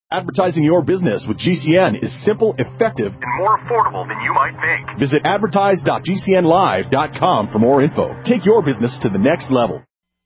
Advertising your business with GCN is simple, effective, and more affordable than you might think. Visit advertise.gcnlive.com for more info. Take your business to the next level.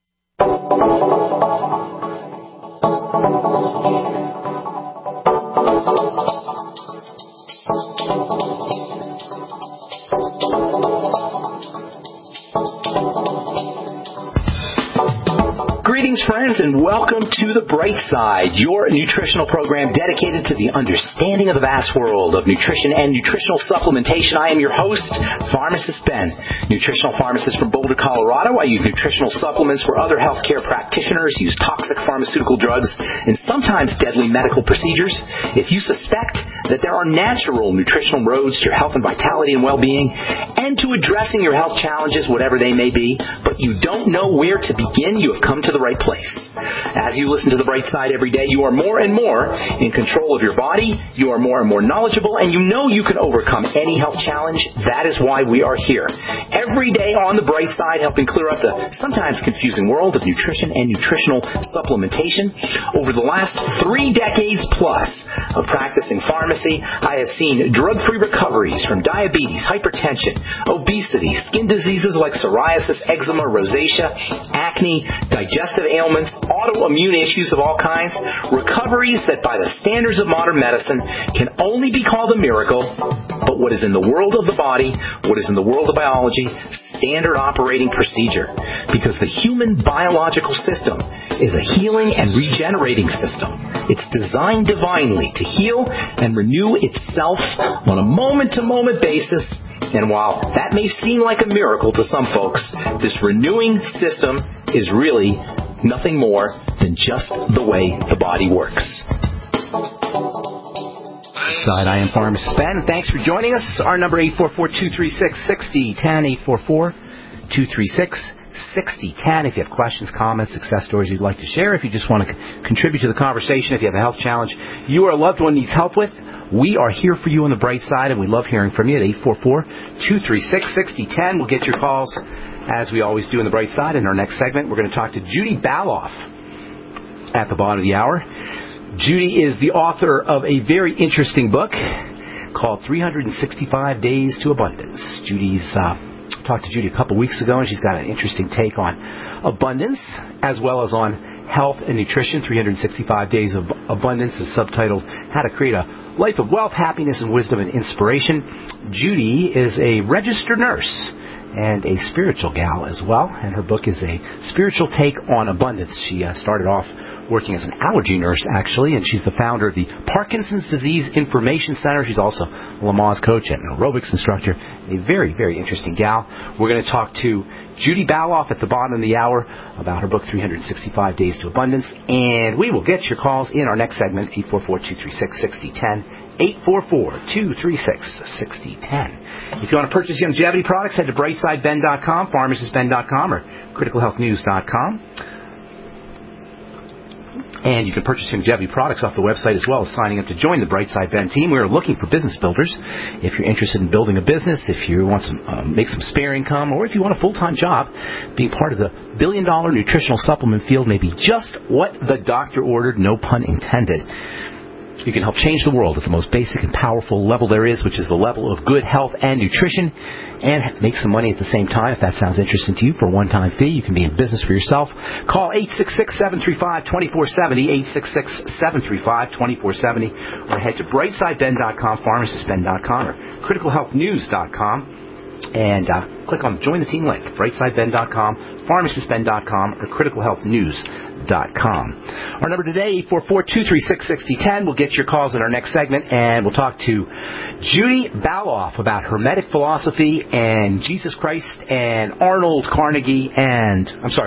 Greetings, friends, and welcome to The Bright Side, your nutritional program dedicated to the understanding of the vast world of nutrition and nutritional supplementation. I am your host, Pharmacist Ben, nutritional pharmacist from Boulder, Colorado. I use nutritional supplements where other healthcare practitioners use toxic pharmaceutical drugs and sometimes deadly medical procedures. If you suspect that there are natural nutritional roads to your health and vitality and well-being and to addressing your health challenges, whatever they may be, but you don't know where to begin, you have come to the right place. As you listen to The Bright Side every day, you are more and more in control of your body, you are more and more knowledgeable, and you know you can overcome any health challenge. That is why we are here. Every day on The Bright Side, helping clear up the sometimes confusing world of nutrition and nutritional supplementation. Over the last 3 decades plus of practicing pharmacy, I have seen drug-free recoveries from diabetes, hypertension, obesity, skin diseases like psoriasis, eczema, rosacea, acne, digestive ailments, autoimmune issues of all kinds, recoveries that by the standards of modern medicine can only be called a miracle, but what is in the world of the body, what is in the world of biology, standard operating procedure. Because the human biological system is a healing and regenerating system. It's designed divinely to heal and renew itself on a moment-to-moment basis. And while that may seem like a miracle to some folks, this renewing system is really nothing more than just the way the body works. I am Pharmacist Ben. Thanks for joining us. Our number 844-236-6010, 844-236-6010. If you have questions, comments, success stories you'd like to share, if you just want to contribute to the conversation, if you have a health challenge you or a loved one needs help with, we are here for you on The Bright Side, and we love hearing from you at 844-236-6010. We'll get your calls, as we always do in The Bright Side. In our next segment, we're going to talk to Judy Baloff at the bottom of the hour. Judy is the author of a very interesting book called 365 Days to Abundance. Talked to Judy a couple weeks ago, and she's got an interesting take on abundance as well as on health and nutrition. 365 Days of Abundance is subtitled How to Create a Life of Wealth, Happiness, and Wisdom and Inspiration. Judy is a registered nurse and a spiritual gal as well, and her book is a spiritual take on abundance. She started off working as an allergy nurse, actually, and she's the founder of the Parkinson's Disease Information Center. She's also a Lamaze coach and an aerobics instructor. A very, very interesting gal. We're going to talk to Judy Baloff at the bottom of the hour about her book, 365 Days to Abundance, and we will get your calls in our next segment, 844-236-6010, 844-236-6010. If you want to purchase longevity products, head to brightsideben.com, pharmacistben.com, or criticalhealthnews.com. And you can purchase longevity products off the website as well as signing up to join the Brightside Ben team. We are looking for business builders. If you're interested in building a business, if you want to make some spare income, or if you want a full-time job, being part of the billion-dollar nutritional supplement field may be just what the doctor ordered, no pun intended. You can help change the world at the most basic and powerful level there is, which is the level of good health and nutrition, and make some money at the same time. If that sounds interesting to you, for a one-time fee, you can be in business for yourself. Call 866-735-2470, 866-735-2470, or head to brightsideben.com, pharmacistben.com, or criticalhealthnews.com. And click on the Join the Team link, brightsideben.com, pharmacistben.com, or criticalhealthnews.com. Our number today, 844-236-6010. We'll get your calls in our next segment, and we'll talk to Judy Baloff about Hermetic philosophy and Jesus Christ and Andrew Carnegie and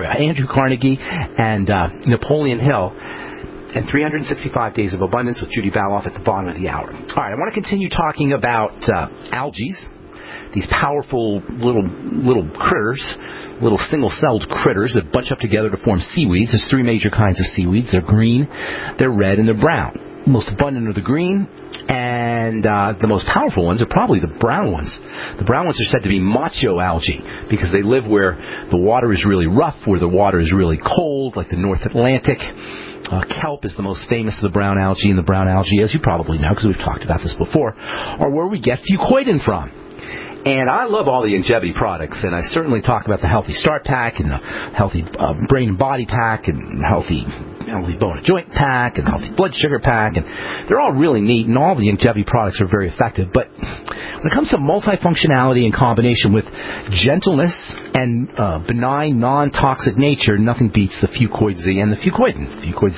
Napoleon Hill. And 365 Days of Abundance with Judy Baloff at the bottom of the hour. All right, I want to continue talking about algae. These powerful little critters, little single-celled critters that bunch up together to form seaweeds. There's 3 major kinds of seaweeds. They're green, they're red, and they're brown. The most abundant are the green, and the most powerful ones are probably the brown ones. The brown ones are said to be macho algae because they live where the water is really rough, where the water is really cold, like the North Atlantic. kelp is the most famous of the brown algae, and the brown algae, as you probably know, because we've talked about this before, are where we get fucoidan from. And I love all the Youngevity products, and I certainly talk about the Healthy Start Pack and the Healthy Brain and Body Pack and Healthy Bone and Joint Pack and Healthy Blood Sugar Pack, and they're all really neat, and all the Youngevity products are very effective. But when it comes to multifunctionality in combination with gentleness and benign, non-toxic nature, nothing beats the Fucoid Z and the fucoidan. The Fucoid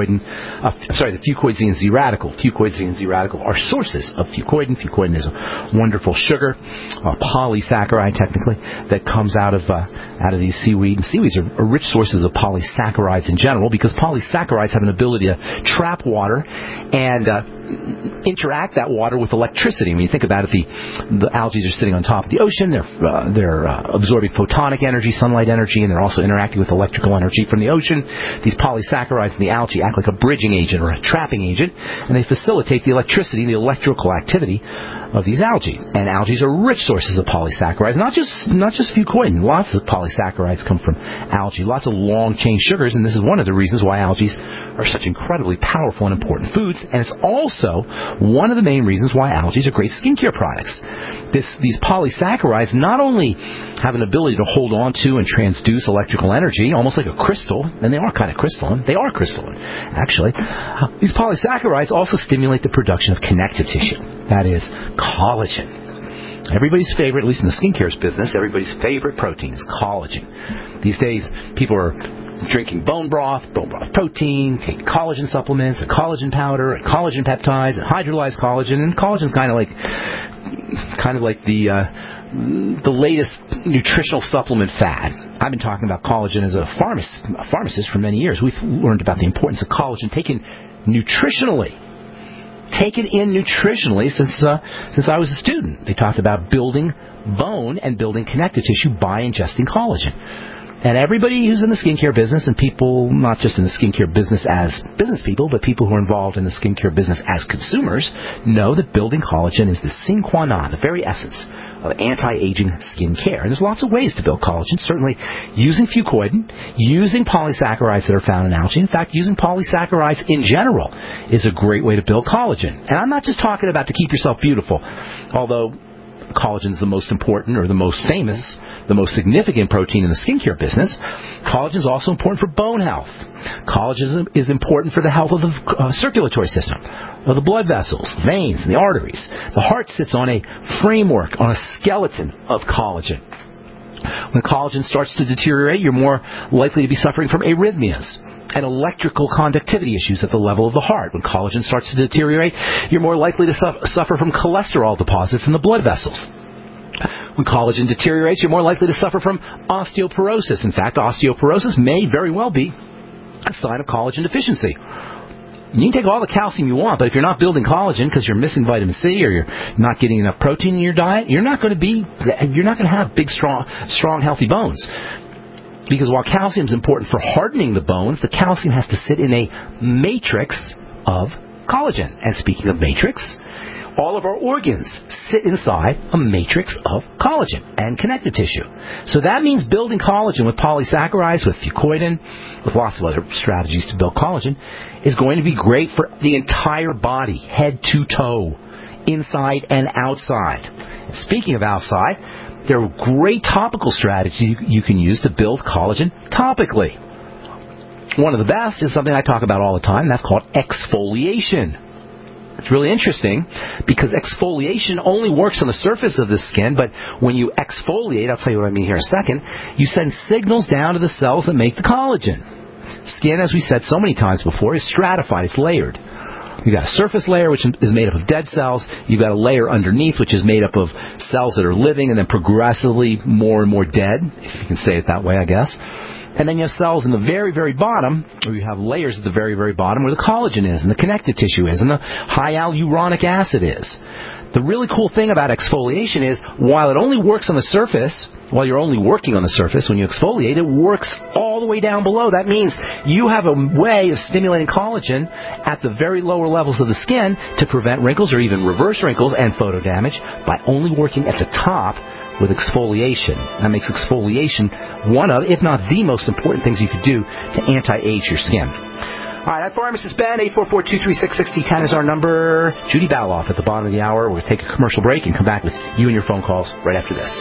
Z and Z radical. Fucoid Z and Z radical are sources of fucoidan. Fucoidan is a wonderful sugar, a polysaccharide technically, that comes out of these seaweed. And seaweeds are rich sources of polysaccharides in general, because polysaccharides have an ability to trap water and interact that water with electricity. When you think about it, the algae are sitting on top of the ocean. They're absorbing photonic energy, sunlight energy, and they're also interacting with electrical energy from the ocean. These polysaccharides in the algae act like a bridging agent or a trapping agent, and they facilitate the electricity, the electrical activity of these algae. And algae are rich sources of polysaccharides, not just fucoidan. Lots of polysaccharides come from algae, lots of long-chain sugars, and this is one of the reasons why algae are such incredibly powerful and important foods, and it's also one of the main reasons why algae are great skincare products. These polysaccharides not only have an ability to hold on to and transduce electrical energy, almost like a crystal, and they are kind of crystalline. They are crystalline, actually. These polysaccharides also stimulate the production of connective tissue. That is collagen. Everybody's favorite, at least in the skincare business, everybody's favorite protein is collagen. These days, people are drinking bone broth protein, taking collagen supplements, and collagen powder, and collagen peptides, and hydrolyzed collagen. And collagen's kind of like the latest nutritional supplement fad. I've been talking about collagen as a pharmacist for many years. We've learned about the importance of collagen taken nutritionally. Taken in nutritionally since I was a student. They talked about building bone and building connective tissue by ingesting collagen. And everybody who's in the skincare business, and people not just in the skincare business as business people, but people who are involved in the skincare business as consumers, know that building collagen is the sine qua non, the very essence of anti-aging skincare. And there's lots of ways to build collagen, certainly using fucoidan, using polysaccharides that are found in algae. In fact, using polysaccharides in general is a great way to build collagen. And I'm not just talking about to keep yourself beautiful, although collagen is the most important or the most famous, the most significant protein in the skincare business. Collagen is also important for bone health. Collagen is important for the health of the circulatory system, of the blood vessels, veins, and the arteries. The heart sits on a framework, on a skeleton of collagen. When collagen starts to deteriorate, you're more likely to be suffering from arrhythmias and electrical conductivity issues at the level of the heart. When collagen starts to deteriorate, you're more likely to suffer from cholesterol deposits in the blood vessels. When collagen deteriorates, you're more likely to suffer from osteoporosis. In fact, osteoporosis may very well be a sign of collagen deficiency. You can take all the calcium you want, but if you're not building collagen because you're missing vitamin C or you're not getting enough protein in your diet, you're not going to have big, strong, healthy bones. Because while calcium is important for hardening the bones, the calcium has to sit in a matrix of collagen. And speaking of matrix, all of our organs sit inside a matrix of collagen and connective tissue. So that means building collagen with polysaccharides, with fucoidan, with lots of other strategies to build collagen, is going to be great for the entire body, head to toe, inside and outside. And speaking of outside, there are great topical strategies you can use to build collagen topically. One of the best is something I talk about all the time, and that's called exfoliation. It's really interesting because exfoliation only works on the surface of the skin, but when you exfoliate, I'll tell you what I mean here in a second, you send signals down to the cells that make the collagen. Skin, as we said so many times before, is stratified, it's layered. You've got a surface layer, which is made up of dead cells. You've got a layer underneath, which is made up of cells that are living and then progressively more and more dead, if you can say it that way, I guess. And then you have cells in the very, very bottom, or you have layers at the very, very bottom where the collagen is and the connective tissue is and the high hyaluronic acid is. The really cool thing about exfoliation is while it only works on the surface, while you're only working on the surface, when you exfoliate, it works all the way down below. That means you have a way of stimulating collagen at the very lower levels of the skin to prevent wrinkles or even reverse wrinkles and photo damage by only working at the top with exfoliation. That makes exfoliation one of, if not the most important things you could do to anti-age your skin. All right, I'm Pharmacist Ben. 844-236-6010 is our number. Judy Baloff at the bottom of the hour. We'll take a commercial break and come back with you and your phone calls right after this.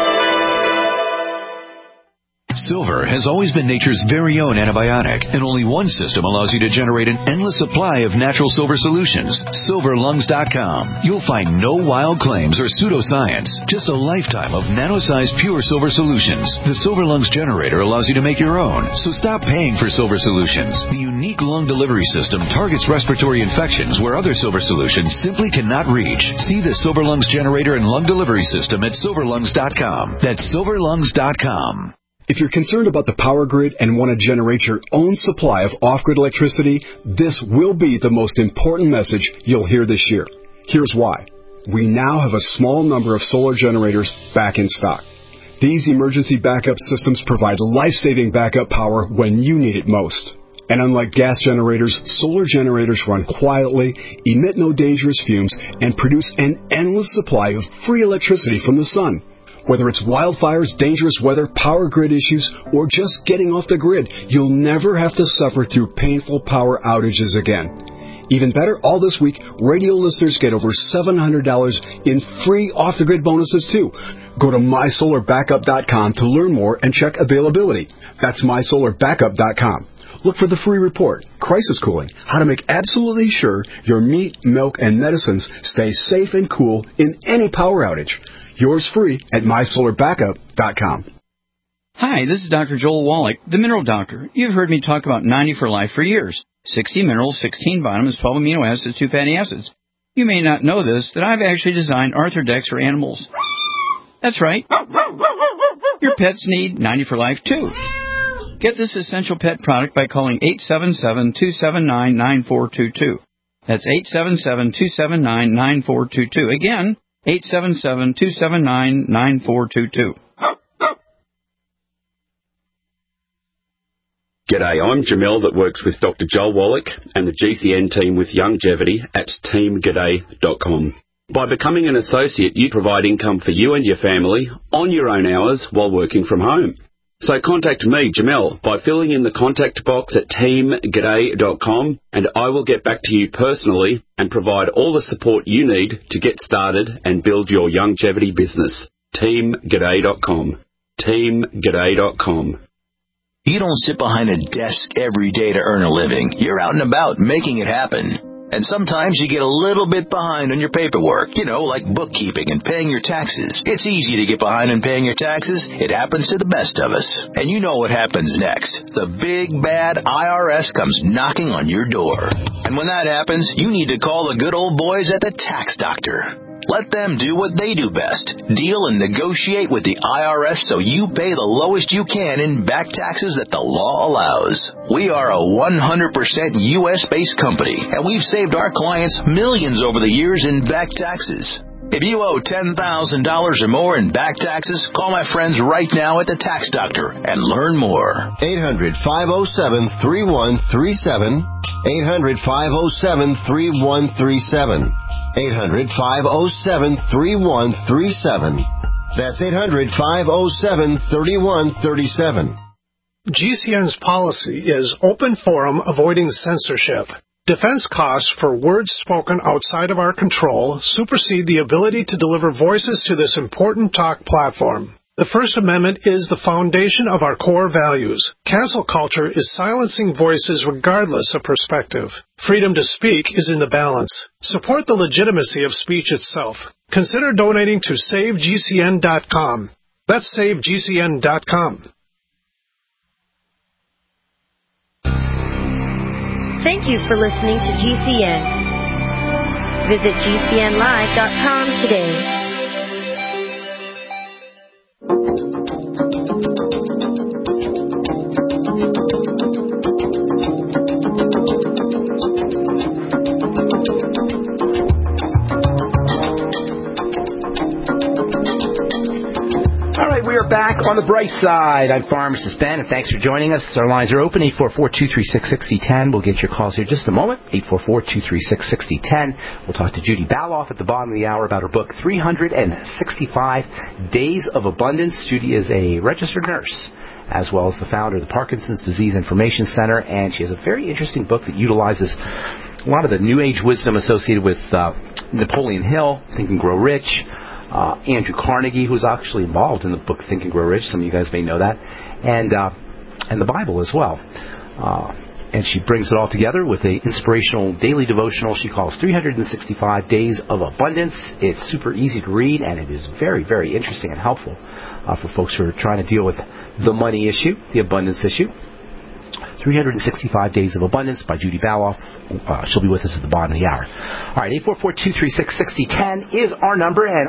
Silver has always been nature's very own antibiotic, and only one system allows you to generate an endless supply of natural silver solutions. SilverLungs.com. You'll find no wild claims or pseudoscience, just a lifetime of nano-sized pure silver solutions. The Silver Lungs generator allows you to make your own, so stop paying for silver solutions. The unique lung delivery system targets respiratory infections where other silver solutions simply cannot reach. See the Silver Lungs generator and lung delivery system at SilverLungs.com. That's SilverLungs.com. If you're concerned about the power grid and want to generate your own supply of off-grid electricity, this will be the most important message you'll hear this year. Here's why. We now have a small number of solar generators back in stock. These emergency backup systems provide life-saving backup power when you need it most. And unlike gas generators, solar generators run quietly, emit no dangerous fumes, and produce an endless supply of free electricity from the sun. Whether it's wildfires, dangerous weather, power grid issues, or just getting off the grid, you'll never have to suffer through painful power outages again. Even better, all this week, radio listeners get over $700 in free off-the-grid bonuses, too. Go to MySolarBackup.com to learn more and check availability. That's MySolarBackup.com. Look for the free report, Crisis Cooling, how to make absolutely sure your meat, milk, and medicines stay safe and cool in any power outage. Yours free at MySolarBackup.com. Hi, this is Dr. Joel Wallach, the Mineral Doctor. You've heard me talk about 90 for Life for years. 60 minerals, 16 vitamins, 12 amino acids, 2 fatty acids. You may not know this, that I've actually designed Arthrodex for animals. That's right. Your pets need 90 for Life, too. Get this essential pet product by calling 877-279-9422. That's 877-279-9422. Again, 877-279-9422. G'day, I'm Jamel that works with Dr. Joel Wallach and the GCN team with Longevity at teamg'day.com. By becoming an associate, you provide income for you and your family on your own hours while working from home. So contact me, Jamel, by filling in the contact box at teamg'day.com, and I will get back to you personally and provide all the support you need to get started and build your longevity business. teamg'day.com. teamg'day.com. You don't sit behind a desk every day to earn a living. You're out and about making it happen. And sometimes you get a little bit behind on your paperwork, like bookkeeping and paying your taxes. It's easy to get behind on paying your taxes. It happens to the best of us. And you know what happens next. The big, bad IRS comes knocking on your door. And when that happens, you need to call the good old boys at the Tax Doctor. Let them do what they do best. Deal and negotiate with the IRS so you pay the lowest you can in back taxes that the law allows. We are a 100% U.S.-based company, and we've saved our clients millions over the years in back taxes. If you owe $10,000 or more in back taxes, call my friends right now at the Tax Doctor and learn more. 800-507-3137. 800-507-3137. 800-507-3137. That's 800-507-3137. GCN's policy is open forum, avoiding censorship. Defense costs for words spoken outside of our control supersede the ability to deliver voices to this important talk platform. The First Amendment is the foundation of our core values. Cancel culture is silencing voices regardless of perspective. Freedom to speak is in the balance. Support the legitimacy of speech itself. Consider donating to SaveGCN.com. That's SaveGCN.com. Thank you for listening to GCN. Visit GCNlive.com today. We are back on the bright side. I'm Pharmacist Ben, and thanks for joining us. Our lines are open, 844-236-6010. We'll get your calls here in just a moment, 844-236-6010. We'll talk to Judy Baloff at the bottom of the hour about her book, 365 Days of Abundance. Judy is a registered nurse as well as the founder of the Parkinson's Disease Information Center, and she has a very interesting book that utilizes a lot of the New Age wisdom associated with Napoleon Hill, Think and Grow Rich, Andrew Carnegie, who's actually involved in the book Think and Grow Rich. Some of you guys may know that, and the Bible as well. And she brings it all together with an inspirational daily devotional she calls 365 Days of Abundance. It's super easy to read, and it is very, very interesting and helpful for folks who are trying to deal with the money issue, the abundance issue. 365 Days of Abundance by Judy Baloff. She'll be with us at the bottom of the hour. All right, 844-236-6010 is our number, and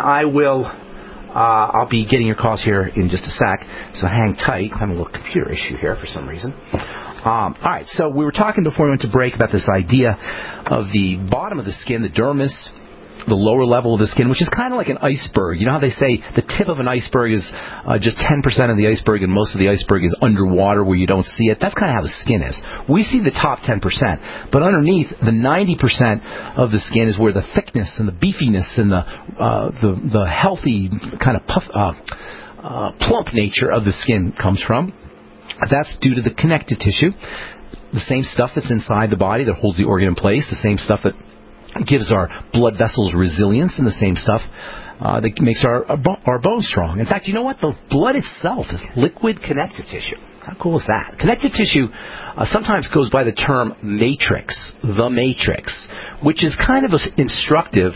I'll be getting your calls here in just a sec, so hang tight. I'm having a little computer issue here for some reason. All right, so we were talking before we went to break about this idea of the bottom of the skin, the dermis, the lower level of the skin, which is kind of like an iceberg. You know how they say the tip of an iceberg is just 10% of the iceberg and most of the iceberg is underwater where you don't see it? That's kind of how the skin is. We see the top 10%, but underneath, the 90% of the skin is where the thickness and the beefiness and the healthy kind of plump nature of the skin comes from. That's due to the connective tissue, the same stuff that's inside the body that holds the organ in place, the same stuff that gives our blood vessels resilience, and the same stuff that makes our bones strong. In fact, you know what? The blood itself is liquid connective tissue. How cool is that? Connective tissue sometimes goes by the term matrix, the matrix, which is kind of instructive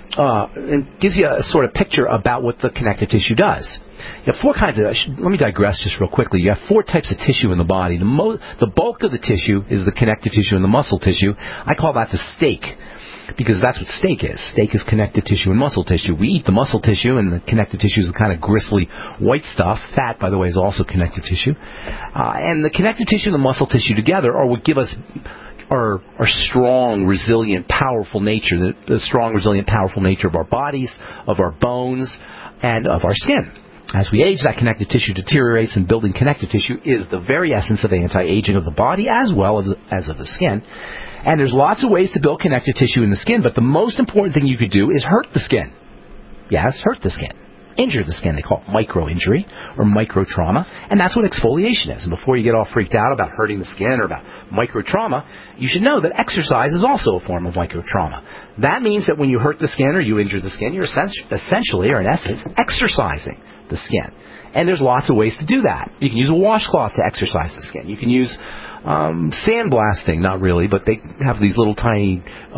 and gives you a sort of picture about what the connective tissue does. You have four kinds of. Let me digress just real quickly. You have four types of tissue in the body. The bulk of the tissue is the connective tissue and the muscle tissue. I call that the steak, because that's what steak is. Steak is connective tissue and muscle tissue. We eat the muscle tissue, and the connective tissue is the kind of gristly white stuff. Fat, by the way, is also connective tissue. And the connective tissue and the muscle tissue together are what give us our strong, resilient, powerful nature, the strong, resilient, powerful nature of our bodies, of our bones, and of our skin. As we age, that connective tissue deteriorates, and building connective tissue is the very essence of anti-aging of the body as well as of the skin. And there's lots of ways to build connective tissue in the skin, but the most important thing you could do is hurt the skin. Yes, hurt the skin. Injure the skin. They call it micro-injury or micro-trauma, and that's what exfoliation is. And before you get all freaked out about hurting the skin or about micro-trauma, you should know that exercise is also a form of micro-trauma. That means that when you hurt the skin or you injure the skin, you're essentially, or in essence, exercising the skin. And there's lots of ways to do that. You can use a washcloth to exercise the skin. You can use sandblasting, not really, but they have these little tiny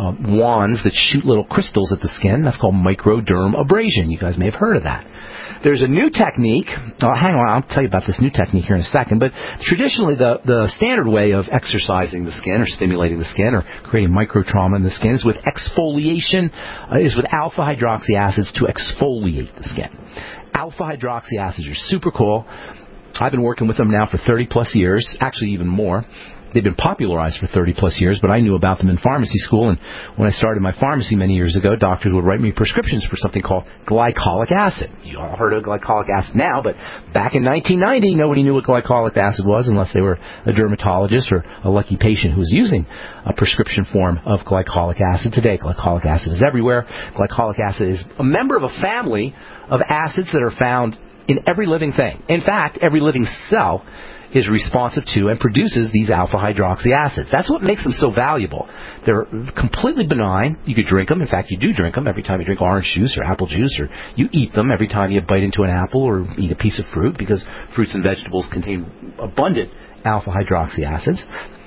wands that shoot little crystals at the skin. That's called microderm abrasion. You guys may have heard of that. There's a new technique. Hang on, I'll tell you about this new technique here in a second. But traditionally, the standard way of exercising the skin or stimulating the skin or creating microtrauma in the skin is with exfoliation, is with alpha hydroxy acids to exfoliate the skin. Alpha hydroxy acids are super cool. I've been working with them now for 30 plus years, actually even more. They've been popularized for 30 plus years, but I knew about them in pharmacy school, and when I started my pharmacy many years ago, doctors would write me prescriptions for something called glycolic acid. You all heard of glycolic acid now, but back in 1990, nobody knew what glycolic acid was unless they were a dermatologist or a lucky patient who was using a prescription form of glycolic acid. Today, glycolic acid is everywhere. Glycolic acid is a member of a family of acids that are found in every living thing. In fact, every living cell is responsive to and produces these alpha hydroxy acids. That's what makes them so valuable. They're completely benign. You could drink them. In fact, you do drink them every time you drink orange juice or apple juice, or you eat them every time you bite into an apple or eat a piece of fruit, because fruits and vegetables contain abundant alpha hydroxy acids.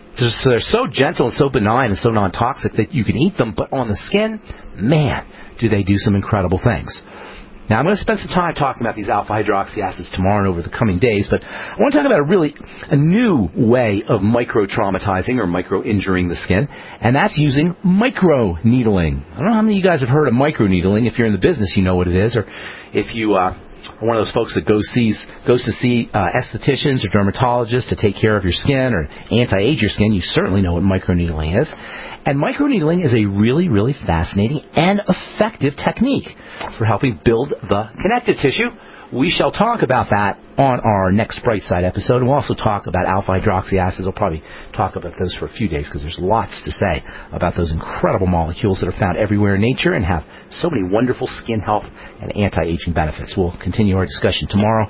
So they're so gentle and so benign and so non-toxic that you can eat them, but on the skin, man, do they do some incredible things. Now, I'm going to spend some time talking about these alpha-hydroxy acids tomorrow and over the coming days, but I want to talk about a new way of micro-traumatizing or micro-injuring the skin, and that's using micro-needling. I don't know how many of you guys have heard of micro-needling. If you're in the business, you know what it is, or if you are one of those folks that goes to see estheticians or dermatologists to take care of your skin or anti-age your skin, you certainly know what microneedling is. And microneedling is a really, really fascinating and effective technique for helping build the connective tissue. We shall talk about that on our next Bright Side episode, and we'll also talk about alpha-hydroxy acids. I'll probably talk about those for a few days because there's lots to say about those incredible molecules that are found everywhere in nature and have so many wonderful skin health and anti-aging benefits. We'll continue our discussion tomorrow.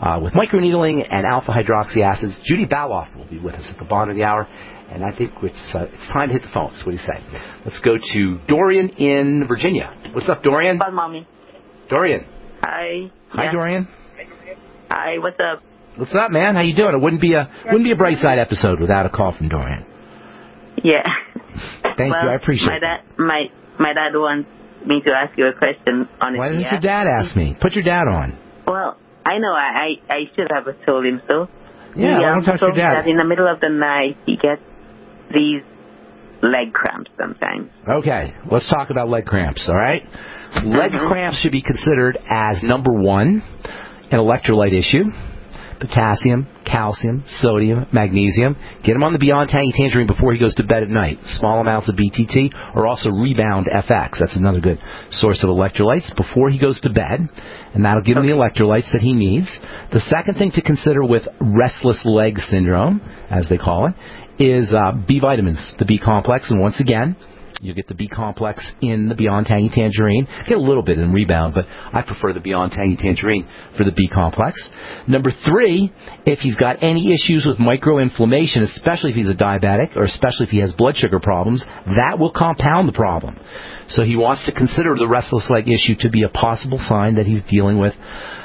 with microneedling and alpha-hydroxy acids. Judy Baloff will be with us at the bottom of the hour, and I think it's time to hit the phones. What do you say? Let's go to Dorian in Virginia. What's up, Dorian? Bye, Mommy. Dorian. Hi. Hi, yeah. Dorian. Hi, what's up? What's up, man? How you doing? It wouldn't be a Brightside episode without a call from Dorian. Yeah. Thank you. I appreciate it. My dad wants me to ask you a question on it. Why doesn't your dad ask me? Put your dad on. Well, I know I should have told him so. Yeah, why don't touch your dad? That in the middle of the night he gets these leg cramps sometimes. Okay, let's talk about leg cramps, all right? Leg cramps should be considered as, number one, an electrolyte issue. Potassium, calcium, sodium, magnesium. Get him on the Beyond Tangy Tangerine before he goes to bed at night. Small amounts of BTT or also Rebound FX. That's another good source of electrolytes before he goes to bed, and that'll give him the electrolytes that he needs. The second thing to consider with restless leg syndrome, as they call it, is B vitamins, the B complex, and once again, you'll get the B complex in the Beyond Tangy Tangerine. Get a little bit in Rebound, but I prefer the Beyond Tangy Tangerine for the B complex. Number three, if he's got any issues with microinflammation, especially if he's a diabetic or especially if he has blood sugar problems, that will compound the problem. So he wants to consider the restless leg issue to be a possible sign that he's dealing with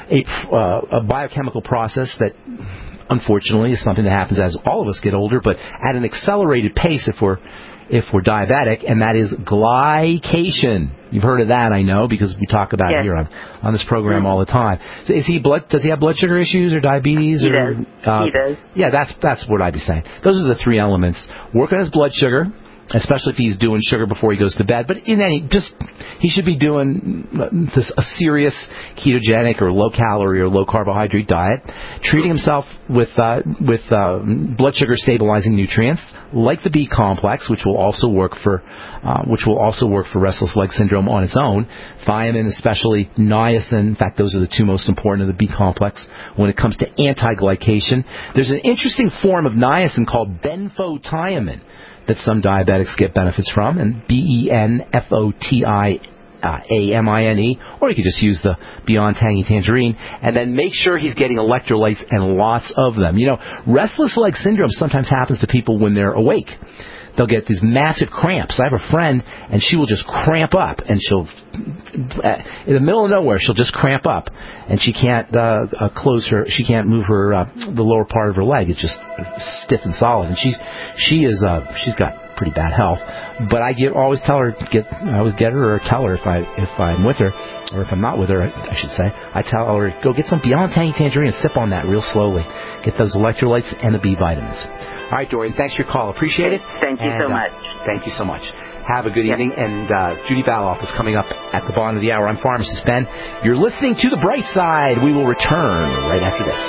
a biochemical process that unfortunately is something that happens as all of us get older, but at an accelerated pace if we're diabetic, and that is glycation. You've heard of that, I know, because we talk about it here on this program all the time. So does he have blood sugar issues or diabetes? He does. Yeah, that's what I'd be saying. Those are the three elements. Work on his blood sugar, especially if he's doing sugar before he goes to bed. But he should be doing a serious ketogenic or low-calorie or low-carbohydrate diet, treating himself with blood sugar stabilizing nutrients like the B complex, which will also work for restless leg syndrome on its own. Thiamine, especially niacin. In fact, those are the two most important of the B complex when it comes to anti-glycation. There's an interesting form of niacin called benfotiamine that some diabetics get benefits from, and benfotiamine, or you could just use the Beyond Tangy Tangerine, and then make sure he's getting electrolytes and lots of them. You know, restless leg syndrome sometimes happens to people when they're awake. They'll get these massive cramps. I have a friend, and she will just cramp up, and she'll, in the middle of nowhere, she'll just cramp up, and she can't she can't move her the lower part of her leg. It's just stiff and solid, and she's got pretty bad health. But I always tell her I always get her or tell her if I'm with her, or if I'm not with her, I should say, I tell her, go get some Beyond Tangy Tangerine and sip on that real slowly. Get those electrolytes and the B vitamins. All right, Dorian, thanks for your call. Appreciate it. Thank you so much. Thank you so much. Have a good evening. And Judy Baloff is coming up at the bottom of the hour. I'm Pharmacist Ben. You're listening to The Bright Side. We will return right after this.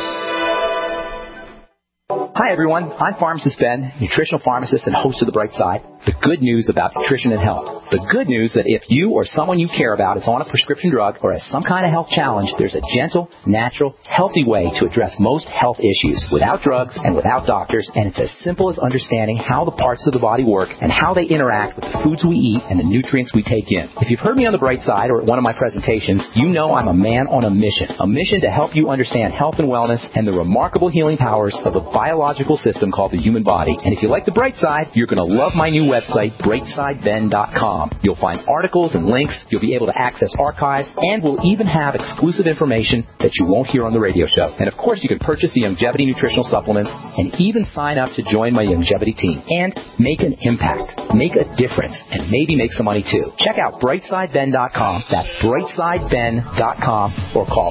Hi, everyone. I'm Pharmacist Ben, nutritional pharmacist and host of The Bright Side. The good news about nutrition and health. The good news that if you or someone you care about is on a prescription drug or has some kind of health challenge, there's a gentle, natural, healthy way to address most health issues without drugs and without doctors, and it's as simple as understanding how the parts of the body work and how they interact with the foods we eat and the nutrients we take in. If you've heard me on The Bright Side or at one of my presentations, you know I'm a man on a mission to help you understand health and wellness and the remarkable healing powers of the biological system called the human body. And if you like The Bright Side, you're going to love my new website, brightsideben.com. You'll find articles and links, you'll be able to access archives, and we'll even have exclusive information that you won't hear on the radio show. And of course, you can purchase the Youngevity nutritional supplements and even sign up to join my Youngevity team and make an impact, make a difference, and maybe make some money too. Check out brightsideben.com. That's brightsideben.com, or call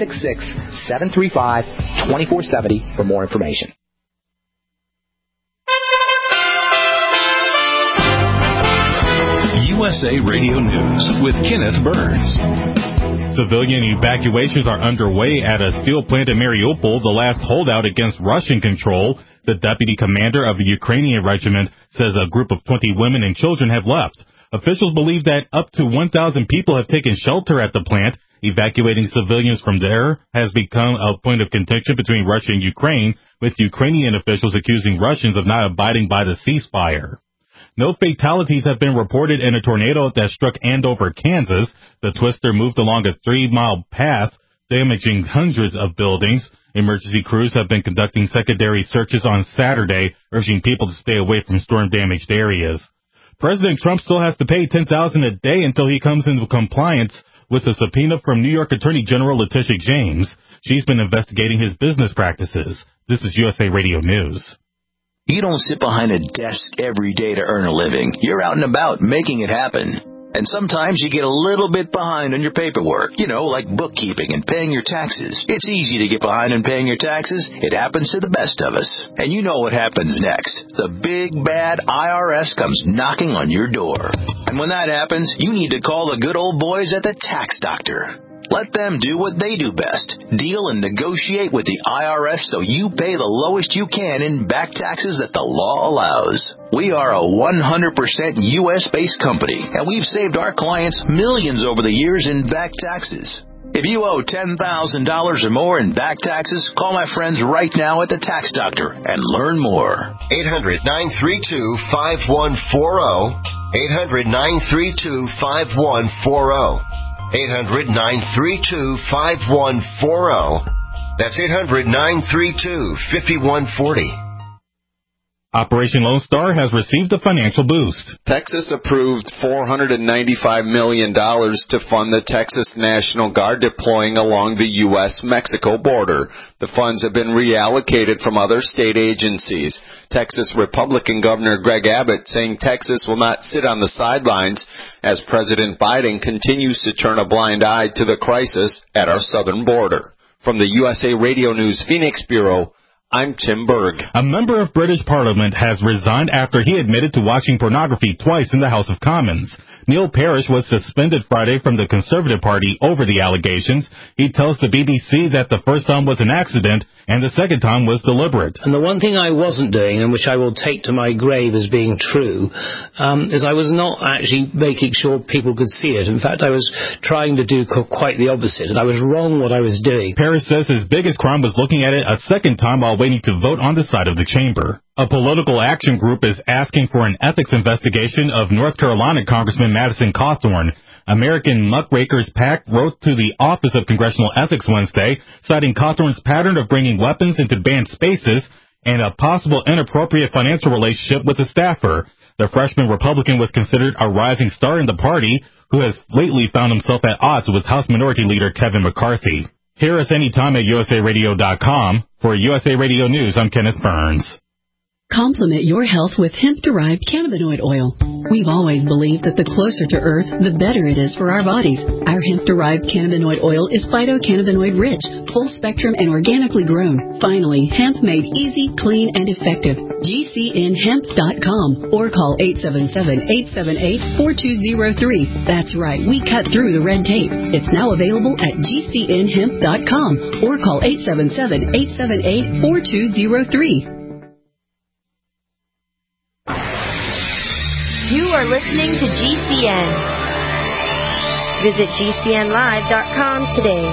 866-735-2470 for more information. USA Radio News with Kenneth Burns. Civilian evacuations are underway at a steel plant in Mariupol, the last holdout against Russian control. The deputy commander of the Ukrainian regiment says a group of 20 women and children have left. Officials believe that up to 1,000 people have taken shelter at the plant. Evacuating civilians from there has become a point of contention between Russia and Ukraine, with Ukrainian officials accusing Russians of not abiding by the ceasefire. No fatalities have been reported in a tornado that struck Andover, Kansas. The twister moved along a 3-mile path, damaging hundreds of buildings. Emergency crews have been conducting secondary searches on Saturday, urging people to stay away from storm-damaged areas. President Trump still has to pay $10,000 a day until he comes into compliance with a subpoena from New York Attorney General Letitia James. She's been investigating his business practices. This is USA Radio News. You don't sit behind a desk every day to earn a living. You're out and about making it happen. And sometimes you get a little bit behind on your paperwork, like bookkeeping and paying your taxes. It's easy to get behind on paying your taxes. It happens to the best of us. And you know what happens next. The big, bad IRS comes knocking on your door. And when that happens, you need to call the good old boys at the Tax Doctor. Let them do what they do best. Deal and negotiate with the IRS so you pay the lowest you can in back taxes that the law allows. We are a 100% U.S.-based company, and we've saved our clients millions over the years in back taxes. If you owe $10,000 or more in back taxes, call my friends right now at the Tax Doctor and learn more. 800-932-5140. 800-932-5140. 800-932-5140. That's 800-932-5140. Operation Lone Star has received a financial boost. Texas approved $495 million to fund the Texas National Guard deploying along the U.S.-Mexico border. The funds have been reallocated from other state agencies. Texas Republican Governor Greg Abbott saying Texas will not sit on the sidelines as President Biden continues to turn a blind eye to the crisis at our southern border. From the USA Radio News Phoenix Bureau, I'm Tim Berg. A member of British Parliament has resigned after he admitted to watching pornography twice in the House of Commons. Neil Parish was suspended Friday from the Conservative Party over the allegations. He tells the BBC that the first time was an accident and the second time was deliberate. And the one thing I wasn't doing, and which I will take to my grave as being true, is I was not actually making sure people could see it. In fact, I was trying to do quite the opposite, and I was wrong what I was doing. Parish says his biggest crime was looking at it a second time while waiting to vote on the side of the chamber. A political action group is asking for an ethics investigation of North Carolina Congressman Madison Cawthorn. American Muckrakers PAC wrote to the Office of Congressional Ethics Wednesday, citing Cawthorn's pattern of bringing weapons into banned spaces and a possible inappropriate financial relationship with a staffer. The freshman Republican was considered a rising star in the party, who has lately found himself at odds with House Minority Leader Kevin McCarthy. Hear us anytime at usaradio.com. For USA Radio News, I'm Kenneth Burns. Complement your health with hemp-derived cannabinoid oil. We've always believed that the closer to Earth, the better it is for our bodies. Our hemp-derived cannabinoid oil is phytocannabinoid-rich, full-spectrum, and organically grown. Finally, hemp made easy, clean, and effective. GCNhemp.com or call 877-878-4203. That's right, we cut through the red tape. It's now available at GCNhemp.com or call 877-878-4203. You are listening to GCN. Visit GCNlive.com today.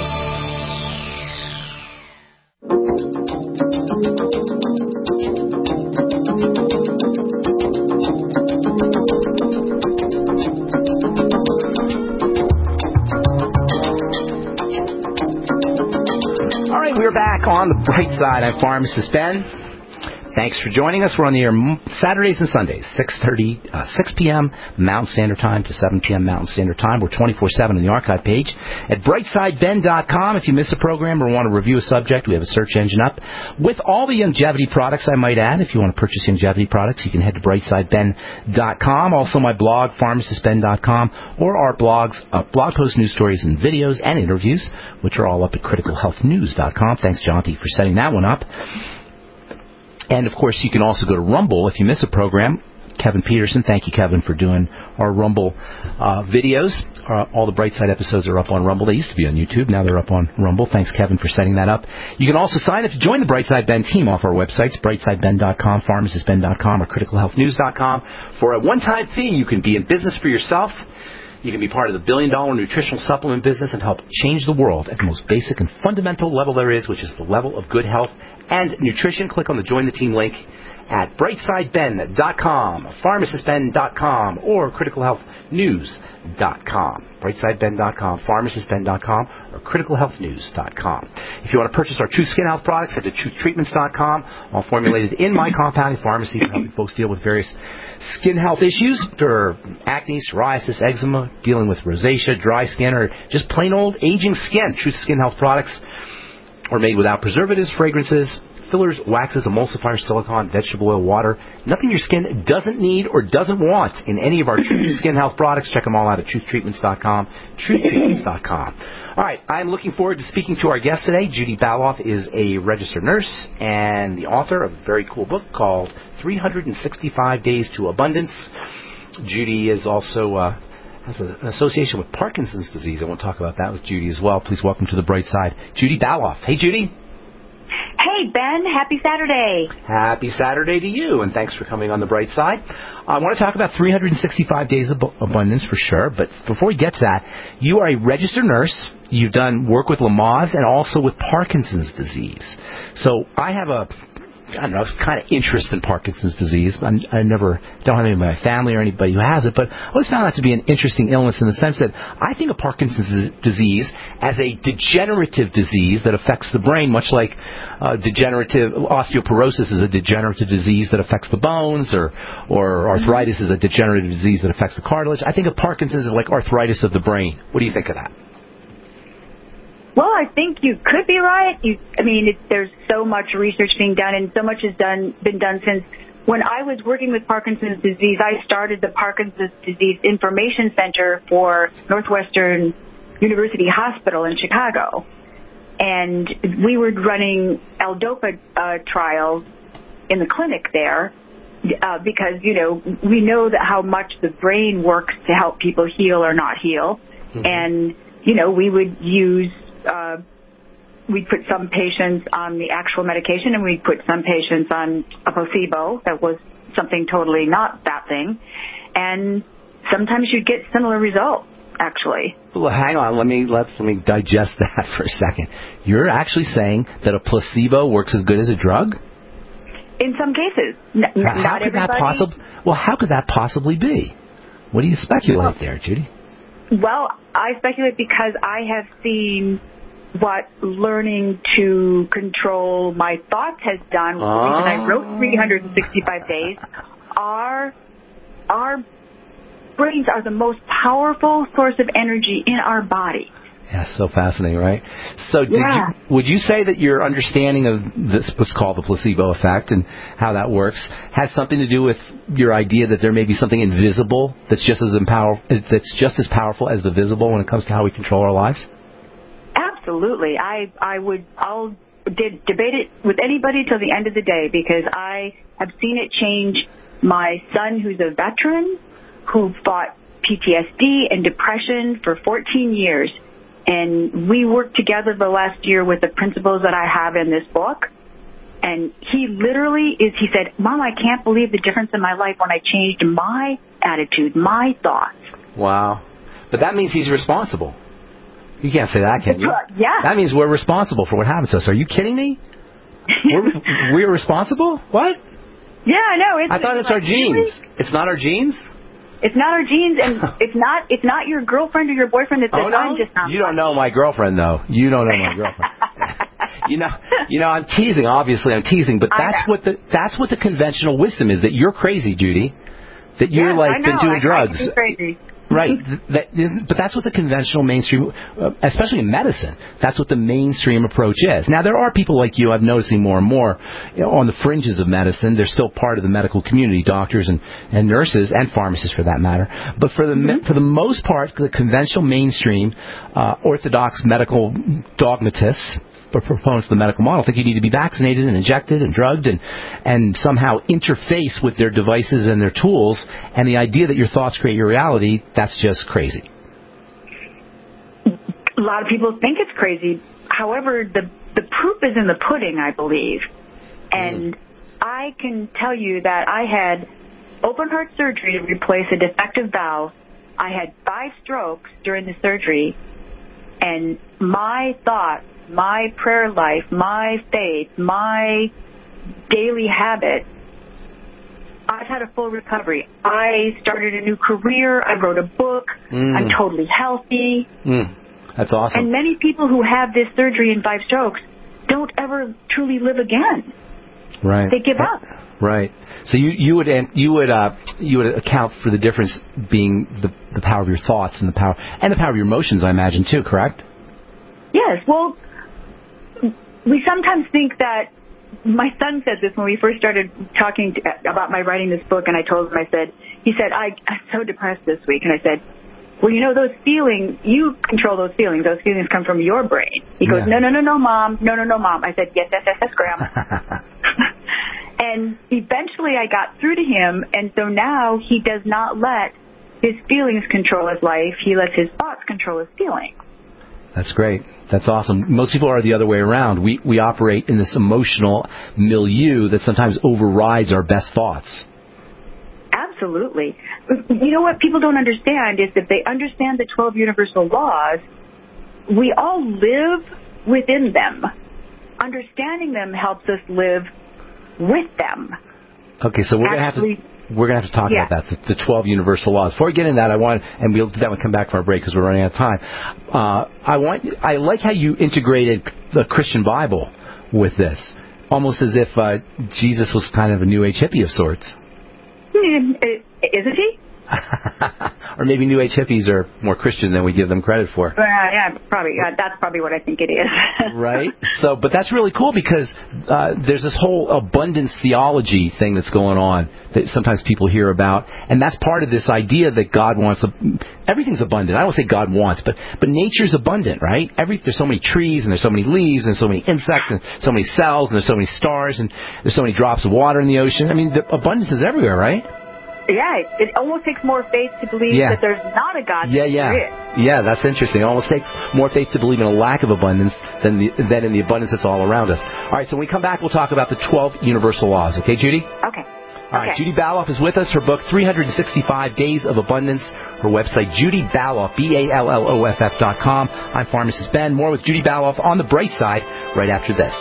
All right, we're back on the bright side. I'm Pharmacist Ben. Thanks for joining us. We're on the air Saturdays and Sundays, 6 p.m. Mountain Standard Time to 7 p.m. Mountain Standard Time. We're 24/7 on the archive page at brightsideben.com. If you miss a program or want to review a subject, we have a search engine up with all the longevity products, I might add. If you want to purchase longevity products, you can head to brightsideben.com. Also my blog, pharmacistben.com, or our blogs, blog posts, news stories, and videos and interviews, which are all up at criticalhealthnews.com. Thanks, Jonty, for setting that one up. And, of course, you can also go to Rumble if you miss a program. Kevin Peterson, thank you, Kevin, for doing our Rumble videos. All the Brightside episodes are up on Rumble. They used to be on YouTube. Now they're up on Rumble. Thanks, Kevin, for setting that up. You can also sign up to join the Brightside Ben team off our websites, brightsideben.com, pharmacistben.com, or criticalhealthnews.com. For a one-time fee, you can be in business for yourself. You can be part of the billion-dollar nutritional supplement business and help change the world at the most basic and fundamental level there is, which is the level of good health and nutrition. Click on the Join the Team link at brightsideben.com, pharmacistben.com, or criticalhealthnews.com. brightsideben.com, pharmacistben.com, or criticalhealthnews.com. If you want to purchase our True Skin Health products, head to truthtreatments.com, all formulated in my compounding pharmacy to help folks deal with various skin health issues, or acne, psoriasis, eczema, dealing with rosacea, dry skin, or just plain old aging skin. True Skin Health products are made without preservatives, fragrances, fillers, waxes, emulsifiers, silicone, vegetable oil, water. Nothing your skin doesn't need or doesn't want in any of our True Skin Health products. Check them all out at truthtreatments.com, truthtreatments.com. All right, I'm looking forward to speaking to our guest today. Judy Baloff is a registered nurse and the author of a very cool book called 365 Days to Abundance. Judy is also has an association with Parkinson's disease. I want to talk about that with Judy as well. Please welcome to the bright side, Judy Baloff. Hey, Judy. Hey, Ben. Happy Saturday. Happy Saturday to you, and thanks for coming on the bright side. I want to talk about 365 Days of Abundance for sure, but before we get to that, you are a registered nurse. You've done work with Lamaze and also with Parkinson's disease. So I have kind of interest in Parkinson's disease. I don't have any of my family or anybody who has it, but I always found that to be an interesting illness in the sense that I think of Parkinson's disease as a degenerative disease that affects the brain, much like degenerative osteoporosis is a degenerative disease that affects the bones, or arthritis is a degenerative disease that affects the cartilage. I think of Parkinson's as like arthritis of the brain. What do you think of that? Well, I think you could be right. There's so much research being done, and so much has been done since when I was working with Parkinson's disease. I started the Parkinson's Disease Information Center for Northwestern University Hospital in Chicago, and we were running L-DOPA trials in the clinic there because we know that how much the brain works to help people heal or not heal, and we would use. We'd put some patients on the actual medication, and we'd put some patients on a placebo that was something totally not that thing. And sometimes you'd get similar results, actually. Well, hang on. Let me digest that for a second. You're actually saying that a placebo works as good as a drug? In some cases. How could that possibly be? What do you speculate there, Judy? Well, I speculate because I have seen what learning to control my thoughts has done. The reason I wrote 365 Days, our brains are the most powerful source of energy in our body. Yeah, so fascinating, right? So would you say that your understanding of this, what's called the placebo effect and how that works, has something to do with your idea that there may be something invisible that's just as powerful as the visible when it comes to how we control our lives? Absolutely. I'll debate it with anybody till the end of the day, because I have seen it change my son, who's a veteran, who fought PTSD and depression for 14 years. And we worked together the last year with the principles that I have in this book. And he said, Mom, I can't believe the difference in my life when I changed my attitude, my thoughts. Wow. But that means he's responsible. You can't say that, can you? Yeah. That means we're responsible for what happens to us. Are you kidding me? We're responsible? What? Yeah, I know. I thought it's our genes. It's not our genes? It's not our genes, and it's not your girlfriend or your boyfriend that says, I'm just not. You don't know my girlfriend, though. You don't know my girlfriend. I'm teasing. Obviously, I'm teasing, but that's what the conventional wisdom is. That you're crazy, Judy. That you're been doing drugs. I'm crazy. Right, but that's what the conventional mainstream, especially in medicine, that's what the mainstream approach is. Now, there are people like you, I'm noticing more and more, on the fringes of medicine. They're still part of the medical community, doctors and nurses, and pharmacists for that matter. But for the most part, the conventional mainstream, orthodox medical dogmatists, or proponents of the medical model, think you need to be vaccinated and injected and drugged and somehow interface with their devices and their tools, and the idea that your thoughts create your reality, that's just crazy. A lot of people think it's crazy. However, the proof is in the pudding, I believe. And I can tell you that I had open heart surgery to replace a defective valve. I had 5 strokes during the surgery, and my thoughts, my prayer life, my faith, my daily habit I've had a full recovery. I started a new career. I wrote a book. I'm totally healthy. That's awesome. And many people who have this surgery and 5 strokes don't ever truly live again. Right. They give up. Right. So you would account for the difference being the power of your thoughts and the power of your emotions, I imagine, too, correct? Yes. Well, we sometimes think that. My son said this when we first started talking about my writing this book, and I told him, he said, I'm so depressed this week. And I said, well, those feelings, you control those feelings. Those feelings come from your brain. He goes, no, Mom. No, Mom. I said, yes, Grandma. And eventually I got through to him, and so now he does not let his feelings control his life. He lets his thoughts control his feelings. That's great. That's awesome. Most people are the other way around. We operate in this emotional milieu that sometimes overrides our best thoughts. Absolutely. You know what people don't understand is that they understand the 12 universal laws. We all live within them. Understanding them helps us live with them. Okay, so we're going to have to talk about that, the 12 universal laws. Before we get into that, and we'll do that when we come back from our break because we're running out of time. I like how you integrated the Christian Bible with this, almost as if Jesus was kind of a New Age hippie of sorts. Isn't he? Or maybe New Age hippies are more Christian than we give them credit for. Yeah, probably. That's probably what I think it is. Right? But that's really cool because there's this whole abundance theology thing that's going on that sometimes people hear about, and that's part of this idea that God wants everything's abundant. I don't say God wants, but nature's abundant, right? There's so many trees, and there's so many leaves, and there's so many insects, and so many cells, and there's so many stars, and there's so many drops of water in the ocean. I mean, the abundance is everywhere, right? Yeah, it almost takes more faith to believe that there's not a God. Yeah, that's interesting. It almost takes more faith to believe in a lack of abundance than in the abundance that's all around us. All right, so when we come back, we'll talk about the 12 universal laws. Okay, Judy? Okay. All right, Judy Baloff is with us. Her book, 365 Days of Abundance. Her website, JudyBaloff, BALLOFF.com. I'm Pharmacist Ben. More with Judy Baloff on the bright side right after this.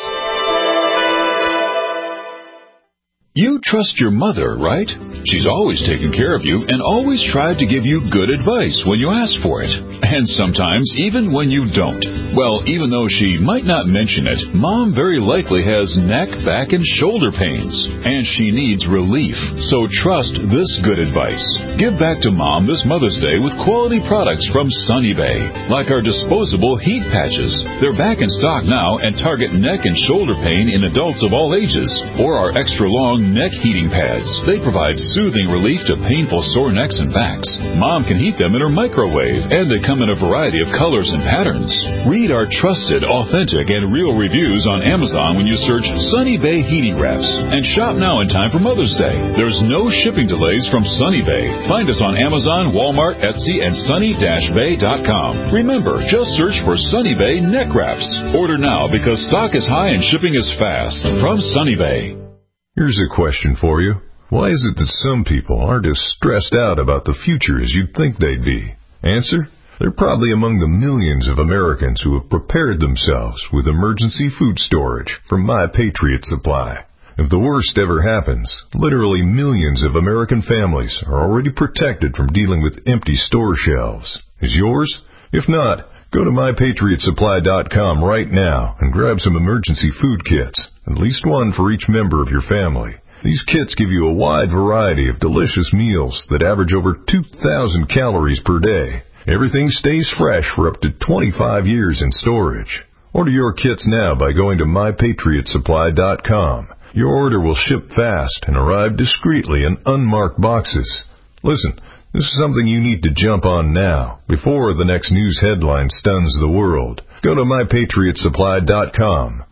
You trust your mother, right? She's always taken care of you and always tried to give you good advice when you ask for it. And sometimes even when you don't. Well, even though she might not mention it, Mom very likely has neck, back, and shoulder pains. And she needs relief. So trust this good advice. Give back to Mom this Mother's Day with quality products from Sunny Bay. Like our disposable heat patches. They're back in stock now and target neck and shoulder pain in adults of all ages. Or our extra long neck heating pads. They provide soothing relief to painful sore necks and backs. Mom can heat them in her microwave, and they come in a variety of colors and patterns. Read our trusted, authentic, and real reviews on Amazon when you search Sunny Bay Heating Wraps, and shop now in time for Mother's Day. There's no shipping delays from Sunny Bay. Find us on Amazon, Walmart, Etsy, and sunny-bay.com. Remember, just search for Sunny Bay Neck Wraps. Order now because stock is high and shipping is fast. From Sunny Bay. Here's a question for you. Why is it that some people aren't as stressed out about the future as you'd think they'd be? Answer? They're probably among the millions of Americans who have prepared themselves with emergency food storage from My Patriot Supply. If the worst ever happens, literally millions of American families are already protected from dealing with empty store shelves. Is yours? If not, go to MyPatriotSupply.com right now and grab some emergency food kits, at least one for each member of your family. These kits give you a wide variety of delicious meals that average over 2,000 calories per day. Everything stays fresh for up to 25 years in storage. Order your kits now by going to MyPatriotSupply.com. Your order will ship fast and arrive discreetly in unmarked boxes. Listen, this is something you need to jump on now, before the next news headline stuns the world. Go to MyPatriotSupply.com.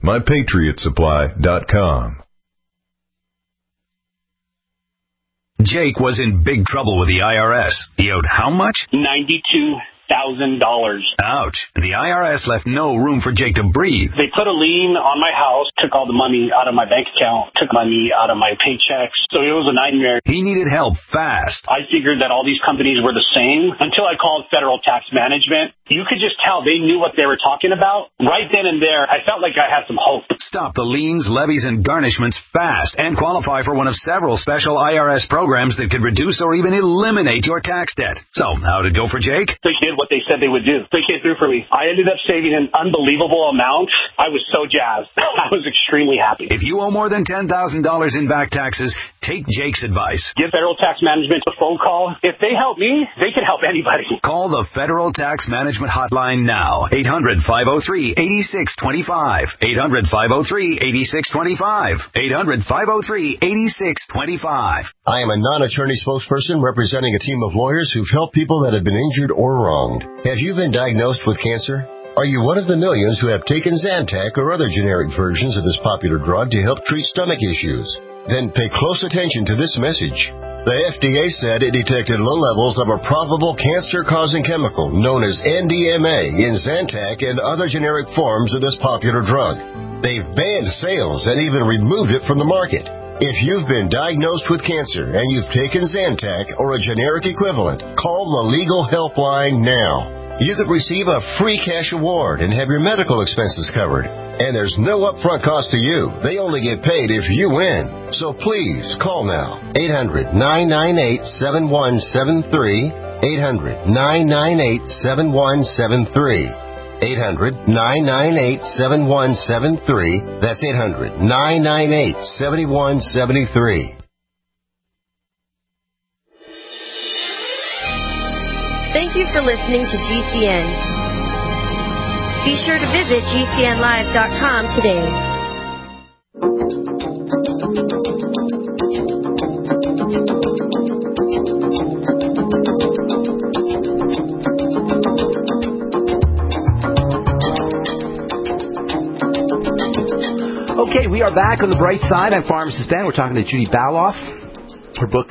MyPatriotSupply.com. Jake was in big trouble with the IRS. He owed how much? $92 Ouch. The IRS left no room for Jake to breathe. They put a lien on my house, took all the money out of my bank account, took money out of my paychecks. So it was a nightmare. He needed help fast. I figured that all these companies were the same until I called Federal Tax Management. You could just tell they knew what they were talking about. Right then and there, I felt like I had some hope. Stop the liens, levies, and garnishments fast and qualify for one of several special IRS programs that could reduce or even eliminate your tax debt. So, how'd it go for Jake? They did what they said they would do. They came through for me. I ended up saving an unbelievable amount. I was so jazzed. I was extremely happy. If you owe more than $10,000 in back taxes, take Jake's advice. Give Federal Tax Management a phone call. If they help me, they can help anybody. Call the Federal Tax Management Hotline now. 800-503-8625. 800-503-8625. 800-503-8625. I am a non-attorney spokesperson representing a team of lawyers who've helped people that have been injured or wronged. Have you been diagnosed with cancer? Are you one of the millions who have taken Zantac or other generic versions of this popular drug to help treat stomach issues? Then pay close attention to this message. The FDA said it detected low levels of a probable cancer-causing chemical known as NDMA in Zantac and other generic forms of this popular drug. They've banned sales and even removed it from the market. If you've been diagnosed with cancer and you've taken Zantac or a generic equivalent, call the Legal Helpline now. You could receive a free cash award and have your medical expenses covered. And there's no upfront cost to you. They only get paid if you win. So please, call now. 800-998-7173. 800-998-7173. 800-998-7173. That's 800-998-7173. Thank you for listening to GCN. Be sure to visit GCNlive.com today. Okay, we are back on the bright side. I'm Pharmacist Ben. We're talking to Judy Baloff. Her book,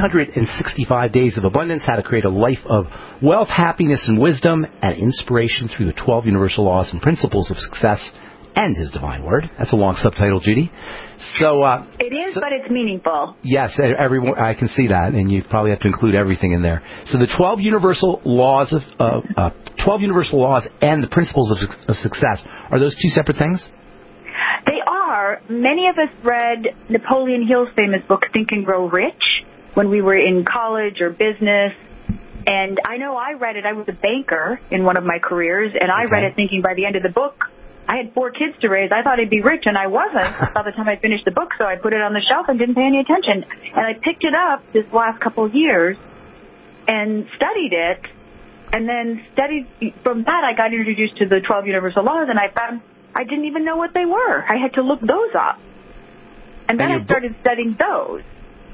365 Days of Abundance, How to Create a Life of Wealth, Happiness, and Wisdom, and Inspiration Through the 12 Universal Laws and Principles of Success and His Divine Word. That's a long subtitle, Judy. So it is, but it's meaningful. Yes, everyone, I can see that, and you probably have to include everything in there. So the 12 Universal Laws of 12 Universal Laws and the Principles of Success, are those two separate things? They are. Many of us read Napoleon Hill's famous book, Think and Grow Rich, when we were in college or business. And I know I read it. I was a banker in one of my careers, and I read it thinking by the end of the book, I had 4 kids to raise. I thought I'd be rich, and I wasn't by the time I finished the book, so I put it on the shelf and didn't pay any attention. And I picked it up this last couple of years and studied it, and then from that I got introduced to the 12 Universal Laws, and I found I didn't even know what they were. I had to look those up. And then I started studying those.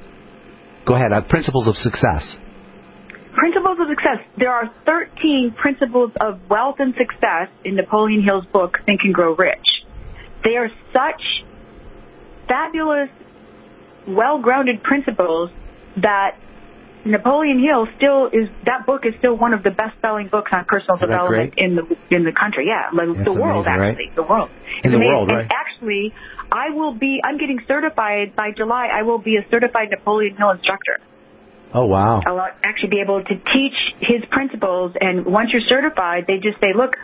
Go ahead. Principles of Success. Principles of Success. There are 13 principles of wealth and success in Napoleon Hill's book, Think and Grow Rich. They are such fabulous, well-grounded principles that Napoleon Hill that book is still one of the best-selling books on personal development in the country. Yeah, the world, amazing, actually. Right? The world. In the world, right. And actually, I'm getting certified by July. I will be a certified Napoleon Hill instructor. Oh, wow. I'll actually be able to teach his principles, and once you're certified, they just say, look,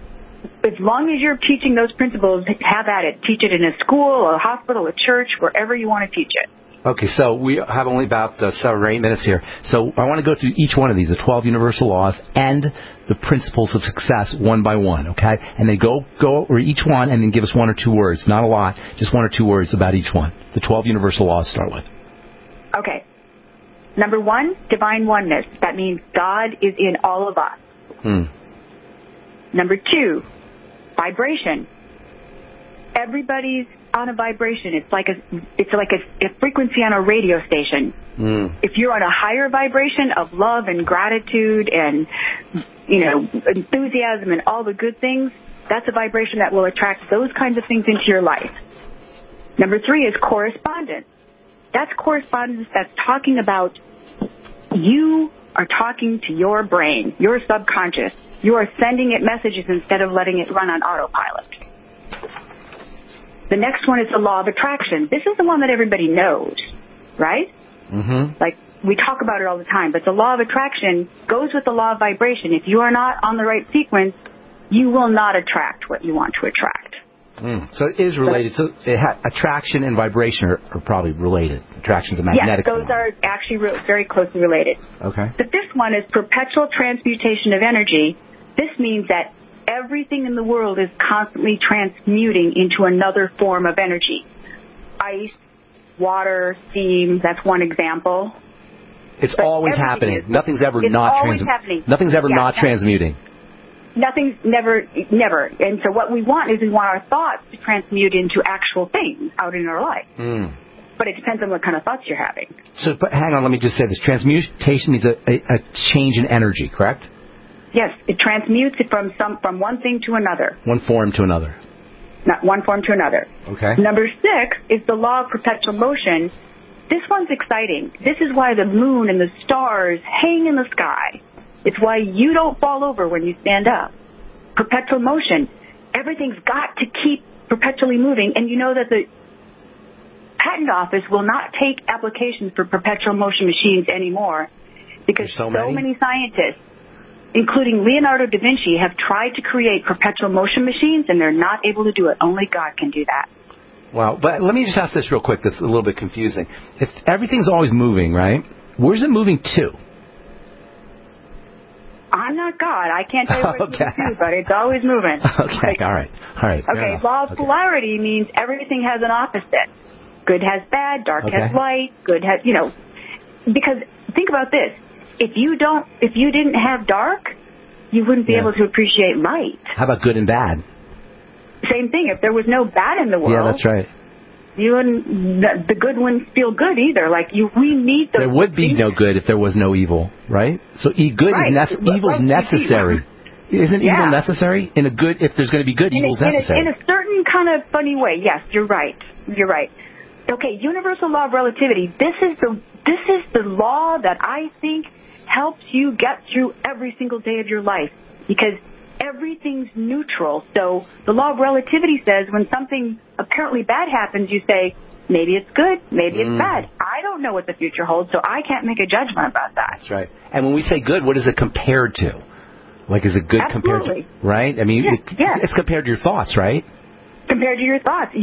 as long as you're teaching those principles, have at it. Teach it in a school, a hospital, a church, wherever you want to teach it. Okay, so we have only about 7 or 8 minutes here. So I want to go through each one of these, the 12 Universal Laws and the Principles of Success, one by one, okay? And then go over each one and then give us 1 or 2 words. Not a lot, just 1 or 2 words about each one. The 12 Universal Laws start with. Okay. Number 1, divine oneness. That means God is in all of us. Number 2, vibration. Everybody's on a vibration. It's like a frequency on a radio station. If you're on a higher vibration of love and gratitude and enthusiasm and all the good things, that's a vibration that will attract those kinds of things into your life. Number 3 is correspondence. That's correspondence that's talking about you are talking to your brain, your subconscious. You are sending it messages instead of letting it run on autopilot. The next one is the law of attraction. This is the one that everybody knows, right? Mm-hmm. Like, we talk about it all the time, but the law of attraction goes with the law of vibration. If you are not on the right sequence, you will not attract what you want to attract. So it is related. So attraction and vibration are probably related. Attraction is a magnetic Yes, those are actually very closely related. Okay. The fifth one is perpetual transmutation of energy. This means that everything in the world is constantly transmuting into another form of energy. Ice, water, steam, that's one example. It's always happening. Nothing's ever Nothing's ever not transmuting. Nothing's never. And so what we want is we want our thoughts to transmute into actual things out in our life. But it depends on what kind of thoughts you're having. So, but hang on, let me just say this. Transmutation means a change in energy, correct? Yes, it transmutes it from one thing to another. One form to another. Not one form to another. Okay. Number 6 is the law of perpetual motion. This one's exciting. This is why the moon and the stars hang in the sky. It's why you don't fall over when you stand up. Perpetual motion. Everything's got to keep perpetually moving. And you know that the patent office will not take applications for perpetual motion machines anymore because so many scientists, including Leonardo da Vinci, have tried to create perpetual motion machines, and they're not able to do it. Only God can do that. Wow. But let me just ask this real quick. That's a little bit confusing. If everything's always moving, right, where's it moving to? I'm not God. I can't tell you what it's moving to, but it's always moving. Okay, all right. Okay, law of polarity means everything has an opposite. Good has bad, dark has light, good has, because think about this. If you didn't have dark, you wouldn't be able to appreciate light. How about good and bad? Same thing. If there was no bad in the world. Yeah, that's right. The good wouldn't feel good either. We need those. There would be no good if there was no evil, right? So evil is necessary. Isn't evil necessary? If there's going to be good, evil is necessary. In a certain kind of funny way. Yes, you're right. Okay, universal law of relativity. This is the law that I think helps you get through every single day of your life because everything's neutral. So the law of relativity says when something apparently bad happens, you say, maybe it's good, maybe it's bad. I don't know what the future holds, so I can't make a judgment about that. That's right. And when we say good, what is it compared to? Is it good compared to, right? I mean, it's compared to your thoughts, right? Compared to your thoughts.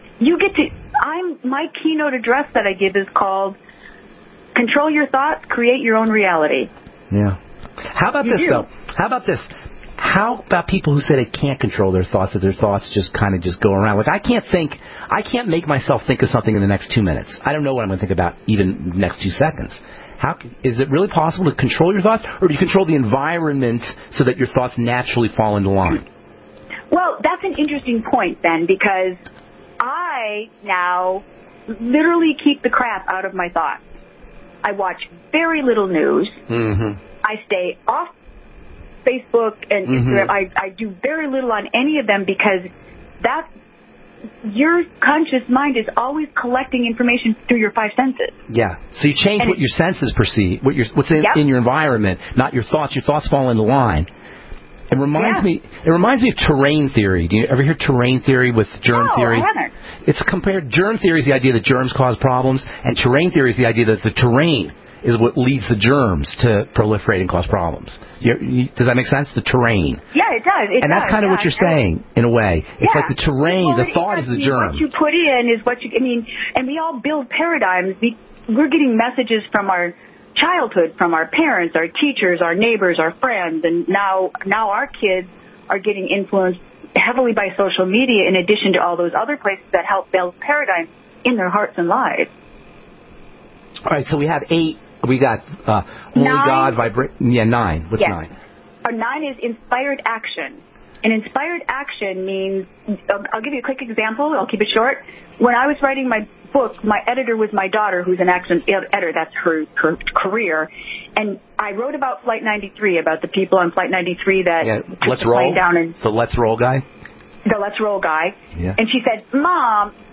My keynote address that I give is called Control Your Thoughts, Create Your Own Reality. Yeah. How about this, though? How about this? How about people who say they can't control their thoughts, that their thoughts just kind of just go around? I can't make myself think of something in the next 2 minutes. I don't know what I'm going to think about even the next 2 seconds. Is it really possible to control your thoughts, or do you control the environment so that your thoughts naturally fall into line? Well, that's an interesting point, Ben, because I now literally keep the crap out of my thoughts. I watch very little news. Mm-hmm. I stay off Facebook and Instagram. I do very little on any of them because your conscious mind is always collecting information through your 5 senses. Yeah. So you change what your senses perceive, what's in your environment, not your thoughts. Your thoughts fall into line. It reminds me of terrain theory. Do you ever hear terrain theory with germ theory? No, I haven't. It's compared. Germ theory is the idea that germs cause problems, and terrain theory is the idea that the terrain is what leads the germs to proliferate and cause problems. Does that make sense? The terrain. Yeah, it does. That's kind of what you're saying, in a way. It's like the terrain, the thought is the germ. What you put in is what and we all build paradigms. We're getting messages from our childhood, from our parents, our teachers, our neighbors, our friends, and now our kids are getting influenced heavily by social media in addition to all those other places that help build paradigms in their hearts and lives. All right, so we have 8. We got only 9. God, vibrate. Yeah, 9. What's 9? 9 is inspired action. And inspired action means, I'll give you a quick example. I'll keep it short. When I was writing my book, my editor was my daughter, who's an action editor. That's her career. And I wrote about Flight 93, about the people on Flight 93 that took the plane down. The Let's Roll guy? The Let's Roll guy. Yeah. And she said, Mom,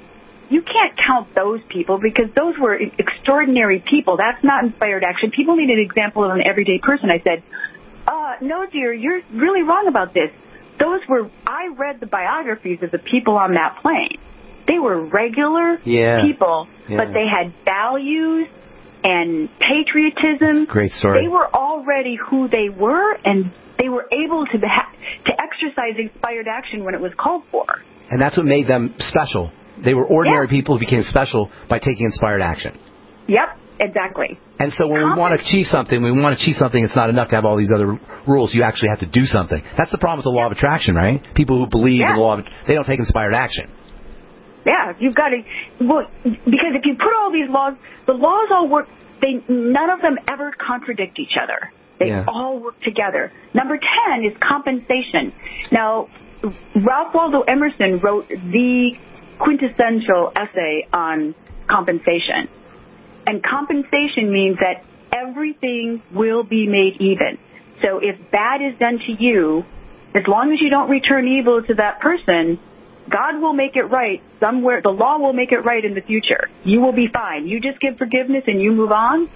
you can't count those people because those were extraordinary people. That's not inspired action. People need an example of an everyday person. I said, no, dear, you're really wrong about this. I read the biographies of the people on that plane. They were regular people, but they had values and patriotism. Great story. They were already who they were, and they were able to exercise inspired action when it was called for. And that's what made them special. They were ordinary people who became special by taking inspired action. Yep, exactly. And so when we want to achieve something, it's not enough to have all these other rules. You actually have to do something. That's the problem with the law of attraction, right? People who believe in the law of they don't take inspired action. Yeah, you've got to, because if you put all these laws, the laws all work, none of them ever contradict each other. They all work together. Number 10 is compensation. Now, Ralph Waldo Emerson wrote the quintessential essay on compensation. And compensation means that everything will be made even. So if bad is done to you, as long as you don't return evil to that person, God will make it right somewhere. The law will make it right in the future. You will be fine. You just give forgiveness and you move on.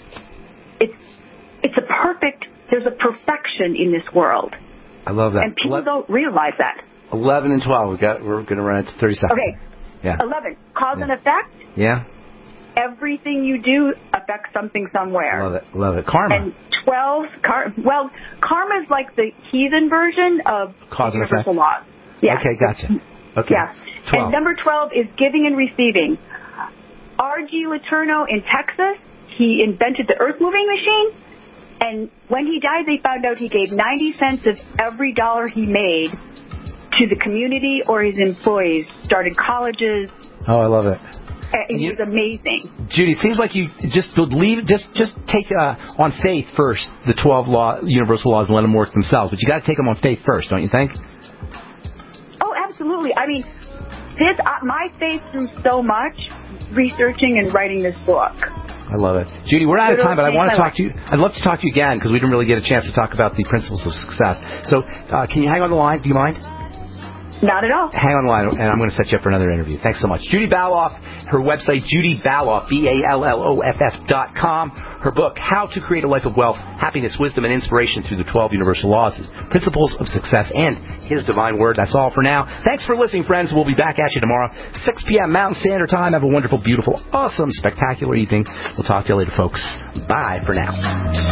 There's a perfection in this world. I love that. And people don't realize that. 11 and 12. We're going to run into 30 seconds. Okay. Yeah. 11. Cause and effect. Yeah. Everything you do affects something somewhere. Love it. Karma. And 12. Karma is like the heathen version of cause and effect. Universal laws. Yeah. Okay, gotcha. Okay. Yeah. 12. And number 12 is giving and receiving. R.G. Letourneau in Texas, he invented the earth moving machine. And when he died, they found out he gave 90 cents of every dollar he made to the community or his employees. Started colleges. Oh, I love it. It was amazing. Judy, it seems like you just believe, just take on faith first the 12 universal laws and let them work themselves. But you got to take them on faith first, don't you think? Oh, absolutely. I mean, my faith through so much researching and writing this book. I love it. Judy, we're out of time, but I want to talk to you. I'd love to talk to you again because we didn't really get a chance to talk about the principles of success. So can you hang on the line? Do you mind? Not at all. Hang on the line, and I'm going to set you up for another interview. Thanks so much. Judy Balloff, her website, JudyBalloff, BALLOFF.com. Her book, How to Create a Life of Wealth, Happiness, Wisdom, and Inspiration Through the 12 Universal Laws, Principles of Success, and His Divine Word. That's all for now. Thanks for listening, friends. We'll be back at you tomorrow, 6 p.m. Mountain Standard Time. Have a wonderful, beautiful, awesome, spectacular evening. We'll talk to you later, folks. Bye for now.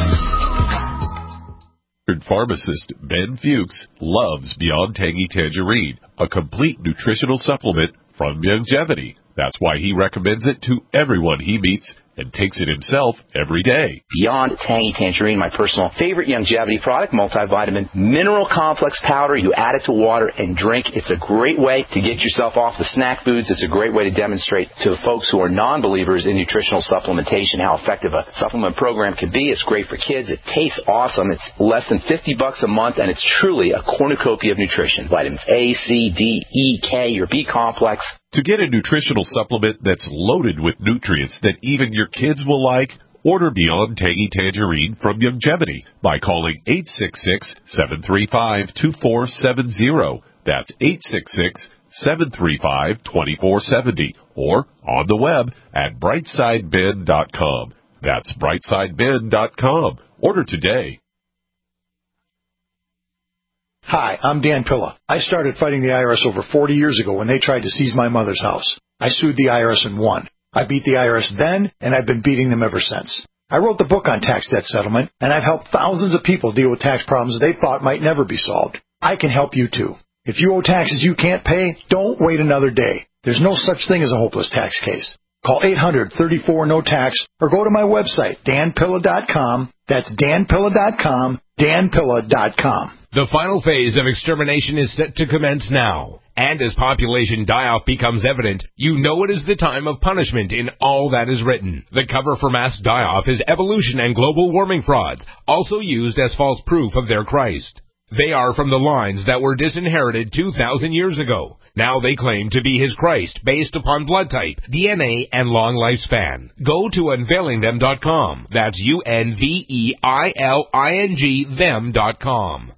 Pharmacist Ben Fuchs loves Beyond Tangy Tangerine, a complete nutritional supplement from Youngevity. That's why he recommends it to everyone he meets and takes it himself every day. Beyond Tangy Tangerine, my personal favorite Youngevity product, multivitamin mineral complex powder. You add it to water and drink. It's a great way to get yourself off the snack foods. It's a great way to demonstrate to the folks who are non-believers in nutritional supplementation how effective a supplement program can be. It's great for kids. It tastes awesome. It's less than $50 a month, and it's truly a cornucopia of nutrition. Vitamins A, C, D, E, K, your B complex. To get a nutritional supplement that's loaded with nutrients that even your kids will like, order Beyond Tangy Tangerine from Youngevity by calling 866-735-2470. That's 866-735-2470. Or on the web at brightsideben.com. That's brightsideben.com. Order today. Hi, I'm Dan Pilla. I started fighting the IRS over 40 years ago when they tried to seize my mother's house. I sued the IRS and won. I beat the IRS then, and I've been beating them ever since. I wrote the book on tax debt settlement, and I've helped thousands of people deal with tax problems they thought might never be solved. I can help you too. If you owe taxes you can't pay, don't wait another day. There's no such thing as a hopeless tax case. Call 800-34-NO-TAX or go to my website, danpilla.com. That's danpilla.com, danpilla.com. The final phase of extermination is set to commence now. And as population die-off becomes evident, you know it is the time of punishment in all that is written. The cover for mass die-off is evolution and global warming frauds, also used as false proof of their Christ. They are from the lines that were disinherited 2,000 years ago. Now they claim to be his Christ based upon blood type, DNA, and long lifespan. Go to unveilingthem.com. That's UNVEILING them.com.